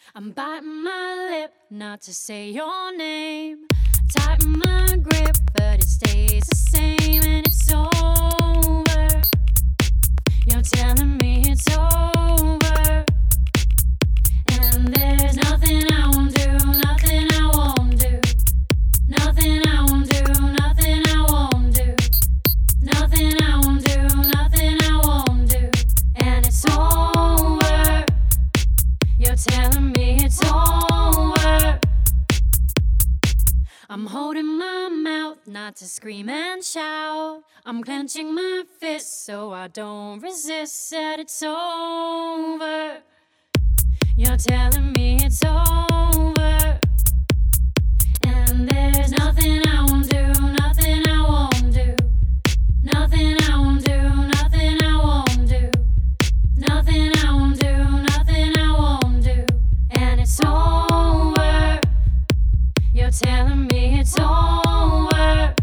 I'm biting my lip not to say your name. Tighten my grip, but it stays the same, and it's over. You're telling me it's over, and there's nothing I won't do, nothing I won't do, nothing I won't do, nothing I won't do, nothing I won't do, nothing I won't do, and it's over. You're telling me it's over. I'm holding my mouth not to scream and shout. I'm clenching my fists so I don't resist. Said it's over. You're telling me it's over, and there's nothing I won't do, nothing I won't do, nothing I won't do, nothing I won't do, nothing I won't do, nothing I won't do, and it's over. You're telling me it's over.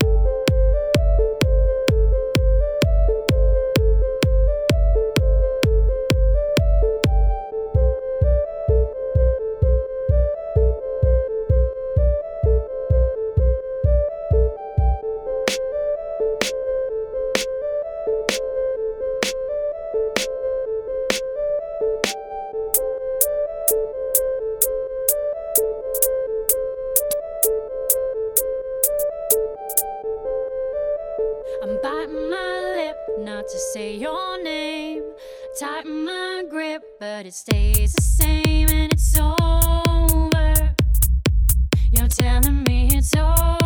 I'm biting my lip not to say your name. Tighten my grip, but it stays the same, and it's over. You're telling me it's over.